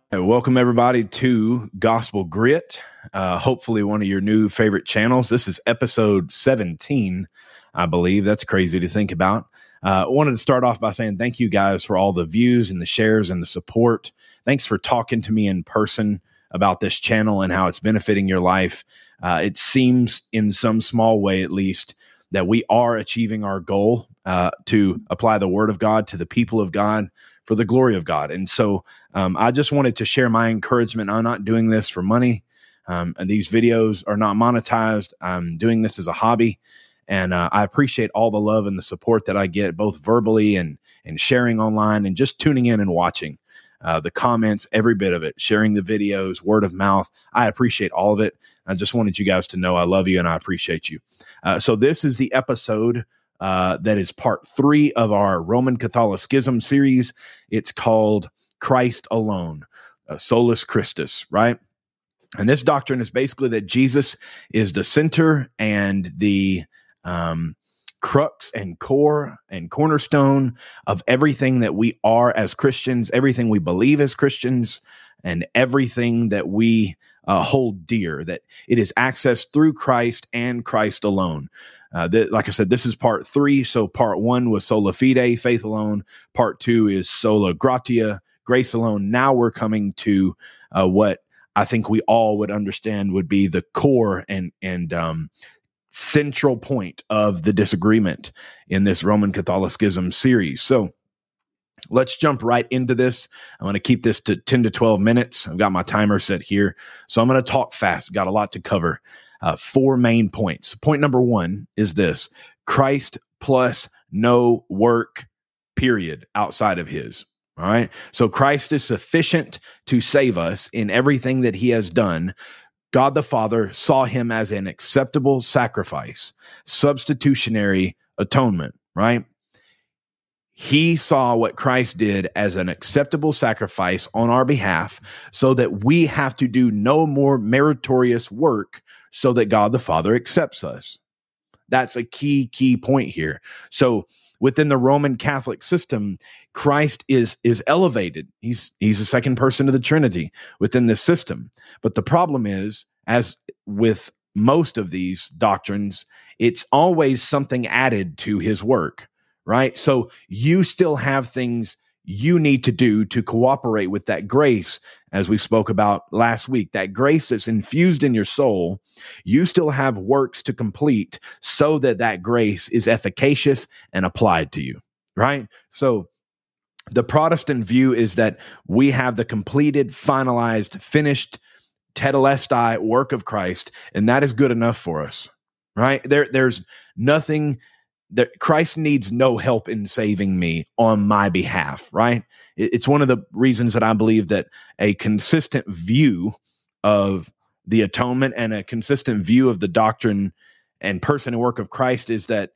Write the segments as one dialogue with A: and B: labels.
A: Hey, welcome everybody to Gospel Grit. Hopefully one of your new favorite channels. This is episode 17, I believe. That's crazy to think about. I wanted to start off by saying thank you guys for all the views and the shares and the support. Thanks for talking to me in person about this channel and how it's benefiting your life. It seems in some small way, at least, that we are achieving our goal to apply the word of God to the people of God for the glory of God. And so I just wanted to share my encouragement. I'm not doing this for money. And these videos are not monetized. I'm doing this as a hobby. And I appreciate all the love and the support that I get, both verbally and sharing online and just tuning in and watching. The comments, every bit of it, sharing the videos, word of mouth. I appreciate all of it. I just wanted you guys to know I love you and I appreciate you. So this is the episode that is part 3 of our Roman Catholicism series. It's called Christ Alone, Solus Christus, right? And this doctrine is basically that Jesus is the center and the crux and core and cornerstone of everything that we are as Christians, everything we believe as Christians, and everything that we hold dear, that it is accessed through Christ and Christ alone. Like I said, this is part 3. So part 1 was sola fide, faith alone. Part 2 is sola gratia, grace alone. Now we're coming to what I think we all would understand would be the core and central point of the disagreement in this Roman Catholicism series. So let's jump right into this. I'm going to keep this to 10 to 12 minutes. I've got my timer set here. So I'm going to talk fast. Got a lot to cover. 4 main points. Point number 1 is this: Christ plus no work, period, outside of his. All right. So Christ is sufficient to save us in everything that he has done. God the Father saw him as an acceptable sacrifice, substitutionary atonement, right? He saw what Christ did as an acceptable sacrifice on our behalf so that we have to do no more meritorious work so that God the Father accepts us. That's a key point here. So within the Roman Catholic system, Christ is elevated. He's the second person of the Trinity within this system. But the problem is, as with most of these doctrines, it's always something added to his work, right? So you still have things you need to do to cooperate with that grace, as we spoke about last week, that grace that's infused in your soul. You still have works to complete so that that grace is efficacious and applied to you, right? So the Protestant view is that we have the completed, finalized, finished tetelestai work of Christ, and that is good enough for us, right? There's nothing that Christ needs no help in saving me on my behalf, right? It's one of the reasons that I believe that a consistent view of the atonement and a consistent view of the doctrine and person and work of Christ is that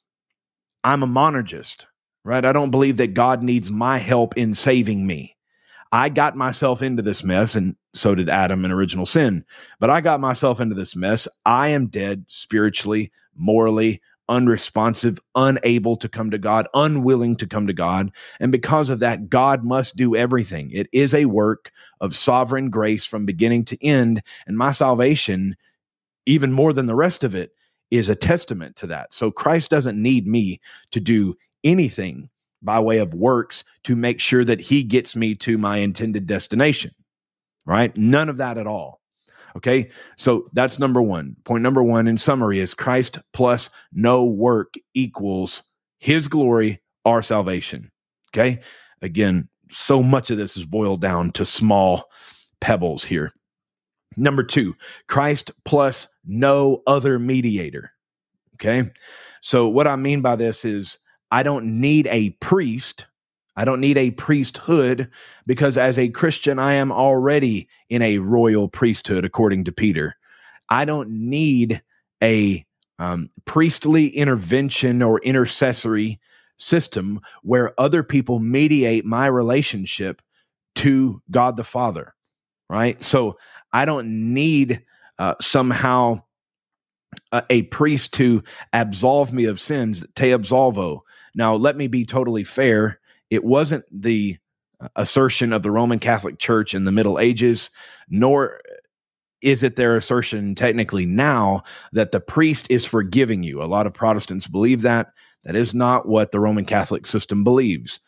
A: I'm a monergist, right? I don't believe that God needs my help in saving me. I got myself into this mess, and so did Adam in original sin. But I got myself into this mess. I am dead spiritually, morally, unresponsive, unable to come to God, unwilling to come to God. And because of that, God must do everything. It is a work of sovereign grace from beginning to end. And my salvation, even more than the rest of it, is a testament to that. So Christ doesn't need me to do anything by way of works to make sure that he gets me to my intended destination, right? None of that at all. Okay, so that's number 1. Point number 1 in summary is Christ plus no work equals his glory, our salvation. Okay, again, so much of this is boiled down to small pebbles here. Number 2, Christ plus no other mediator. Okay, so what I mean by this is I don't need a priest. I don't need a priesthood because as a Christian, I am already in a royal priesthood, according to Peter. I don't need a priestly intervention or intercessory system where other people mediate my relationship to God the Father, right? So I don't need somehow a priest to absolve me of sins, te absolvo. Now, let me be totally fair. It wasn't the assertion of the Roman Catholic Church in the Middle Ages, nor is it their assertion technically now that the priest is forgiving you. A lot of Protestants believe that. That is not what the Roman Catholic system believes.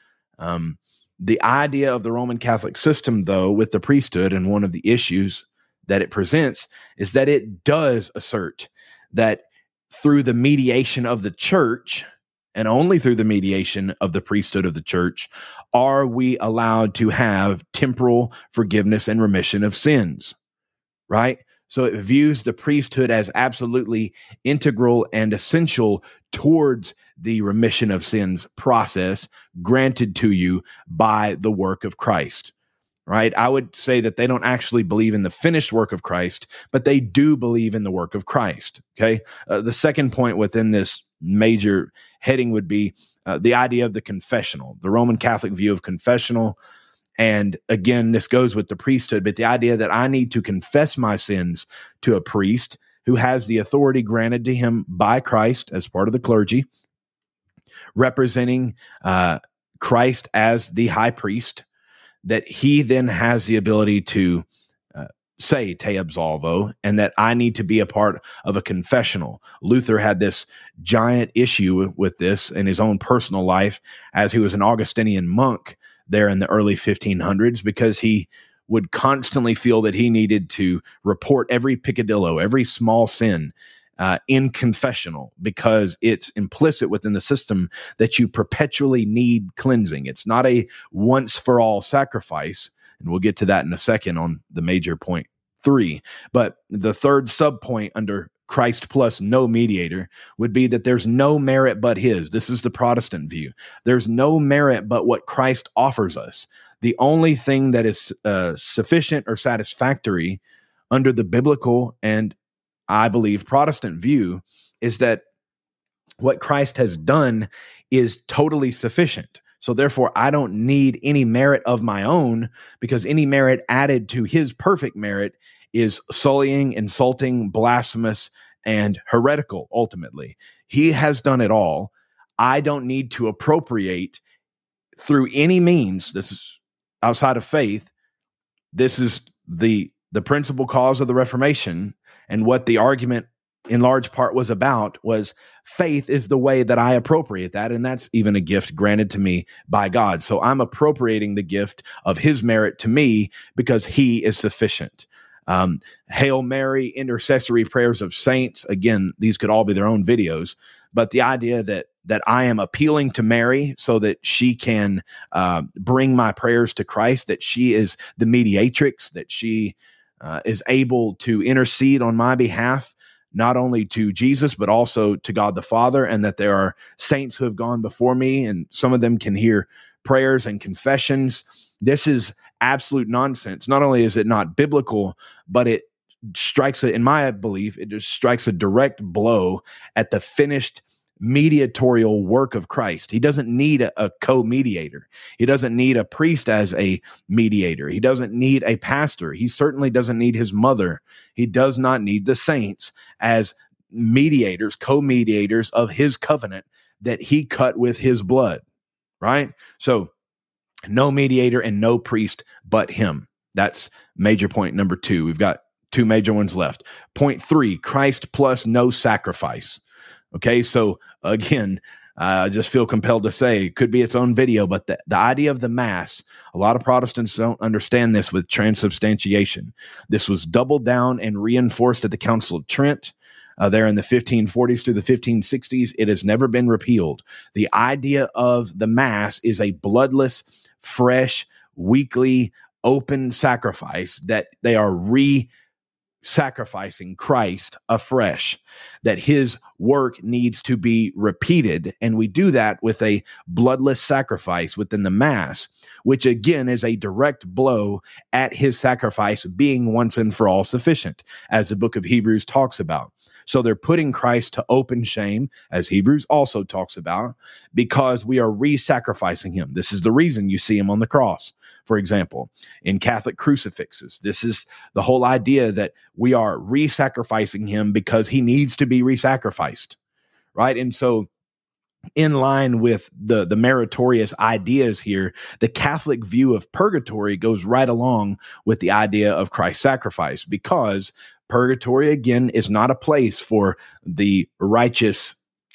A: The idea of the Roman Catholic system, though, with the priesthood, and one of the issues that it presents, is that it does assert that through the mediation of the church, and only through the mediation of the priesthood of the church, are we allowed to have temporal forgiveness and remission of sins, right? So it views the priesthood as absolutely integral and essential towards the remission of sins process granted to you by the work of Christ, right? I would say that they don't actually believe in the finished work of Christ, but they do believe in the work of Christ, okay? The second point within this major heading would be the idea of the confessional, the Roman Catholic view of confessional. And again, this goes with the priesthood, but the idea that I need to confess my sins to a priest who has the authority granted to him by Christ as part of the clergy, representing Christ as the high priest, that he then has the ability to say te absolvo, and that I need to be a part of a confessional. Luther had this giant issue with this in his own personal life as he was an Augustinian monk there in the early 1500s, because he would constantly feel that he needed to report every peccadillo, every small sin in confessional, because it's implicit within the system that you perpetually need cleansing. It's not a once for all sacrifice. And we'll get to that in a second on the major point 3. But the third subpoint under Christ plus no mediator would be that there's no merit but his. This is the Protestant view. There's no merit but what Christ offers us. The only thing that is sufficient or satisfactory under the biblical and, I believe, Protestant view is that what Christ has done is totally sufficient. So therefore, I don't need any merit of my own, because any merit added to his perfect merit is sullying, insulting, blasphemous, and heretical, ultimately. He has done it all. I don't need to appropriate through any means. This is outside of faith. This is the principal cause of the Reformation, and what the argument in large part was about was faith is the way that I appropriate that, and that's even a gift granted to me by God. So I'm appropriating the gift of his merit to me because he is sufficient. Hail Mary, intercessory prayers of saints. Again, these could all be their own videos, but the idea that I am appealing to Mary so that she can bring my prayers to Christ, that she is the mediatrix, that she is able to intercede on my behalf, not only to Jesus, but also to God the Father, and that there are saints who have gone before me, and some of them can hear prayers and confessions. This is absolute nonsense. Not only is it not biblical, but it strikes, in my belief, it just strikes a direct blow at the finished mediatorial work of Christ. He doesn't need a co-mediator. He doesn't need a priest as a mediator. He doesn't need a pastor. He certainly doesn't need his mother. He does not need the saints as mediators, co-mediators of his covenant that he cut with his blood, right? So no mediator and no priest but him. That's major point number 2. We've got 2 major ones left. Point 3, Christ plus no sacrifice. Okay, so again, I just feel compelled to say it could be its own video, but the idea of the Mass, a lot of Protestants don't understand this with transubstantiation. This was doubled down and reinforced at the Council of Trent there in the 1540s through the 1560s. It has never been repealed. The idea of the Mass is a bloodless, fresh, weekly, open sacrifice that they are sacrificing Christ afresh, that his work needs to be repeated. And we do that with a bloodless sacrifice within the Mass, which again is a direct blow at his sacrifice being once and for all sufficient, as the book of Hebrews talks about. So they're putting Christ to open shame, as Hebrews also talks about, because we are re-sacrificing him. This is the reason you see him on the cross, for example, in Catholic crucifixes. This is the whole idea that we are re-sacrificing him because he needs to be re-sacrificed, right? And so in line with the meritorious ideas here, the Catholic view of purgatory goes right along with the idea of Christ's sacrifice, because purgatory, again, is not a place for the righteous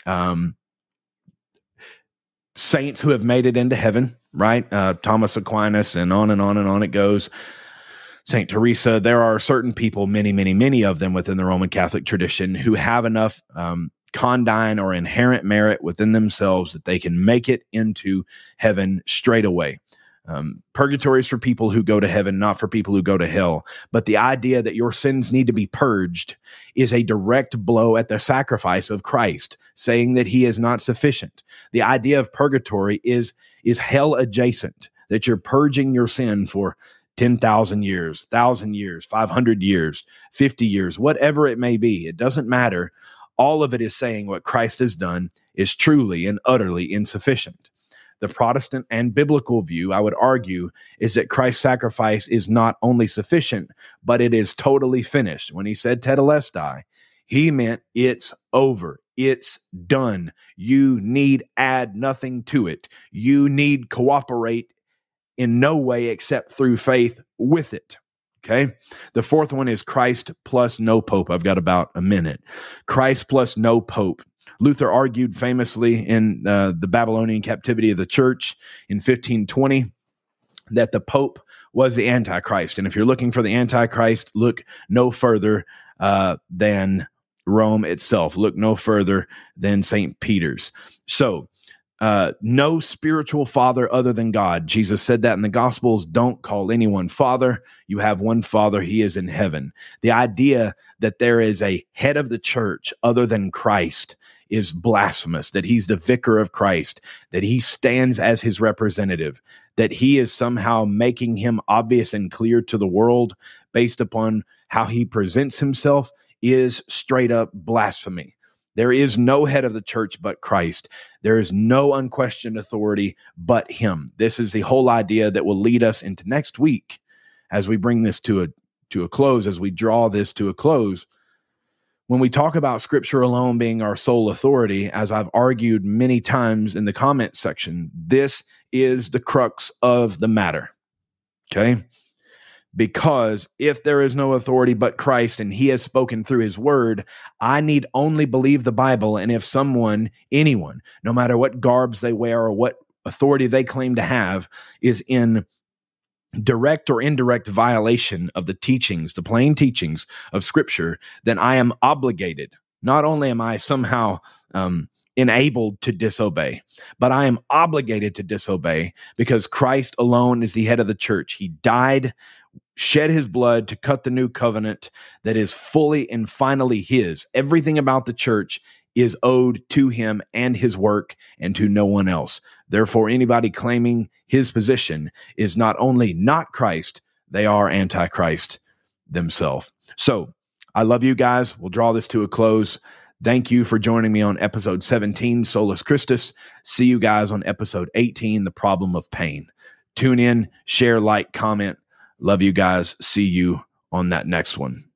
A: saints who have made it into heaven, right? Thomas Aquinas, and on and on and on it goes. St. Teresa. There are certain people, many of them within the Roman Catholic tradition, who have enough condign or inherent merit within themselves that they can make it into heaven straight away. Purgatory is for people who go to heaven, not for people who go to hell. But the idea that your sins need to be purged is a direct blow at the sacrifice of Christ, saying that he is not sufficient. The idea of purgatory is hell adjacent, that you're purging your sin for 10,000 years, 1,000 years, 500 years, 50 years, whatever it may be. It doesn't matter. All of it is saying what Christ has done is truly and utterly insufficient. The Protestant and biblical view, I would argue, is that Christ's sacrifice is not only sufficient, but it is totally finished. When he said tetelestai, he meant it's over. It's done. You need add nothing to it. You need cooperate in no way except through faith with it. Okay. The fourth one is Christ plus no pope. I've got about a minute. Christ plus no pope. Luther argued famously in the Babylonian captivity of the church in 1520 that the pope was the Antichrist. And if you're looking for the Antichrist, look no further than Rome itself. Look no further than St. Peter's. So, no spiritual father other than God. Jesus said that in the Gospels. Don't call anyone father. You have one Father. He is in heaven. The idea that there is a head of the church other than Christ is blasphemous, that he's the vicar of Christ, that he stands as his representative, that he is somehow making him obvious and clear to the world based upon how he presents himself, is straight up blasphemy. There is no head of the church but Christ. There is no unquestioned authority but him. This is the whole idea that will lead us into next week as we bring this to a close, as we draw this to a close. When we talk about Scripture alone being our sole authority, as I've argued many times in the comment section, this is the crux of the matter. Okay? Because if there is no authority but Christ and he has spoken through his word, I need only believe the Bible. And if anyone, no matter what garbs they wear or what authority they claim to have, is in direct or indirect violation of the teachings, the plain teachings of Scripture, then I am obligated. Not only am I somehow enabled to disobey, but I am obligated to disobey because Christ alone is the head of the church. He died, shed his blood to cut the new covenant that is fully and finally his. Everything about the church is owed to him and his work and to no one else. Therefore, anybody claiming his position is not only not Christ, they are Antichrist themselves. So I love you guys. We'll draw this to a close. Thank you for joining me on episode 17, Solus Christus. See you guys on episode 18, The Problem of Pain. Tune in, share, like, comment. Love you guys. See you on that next one.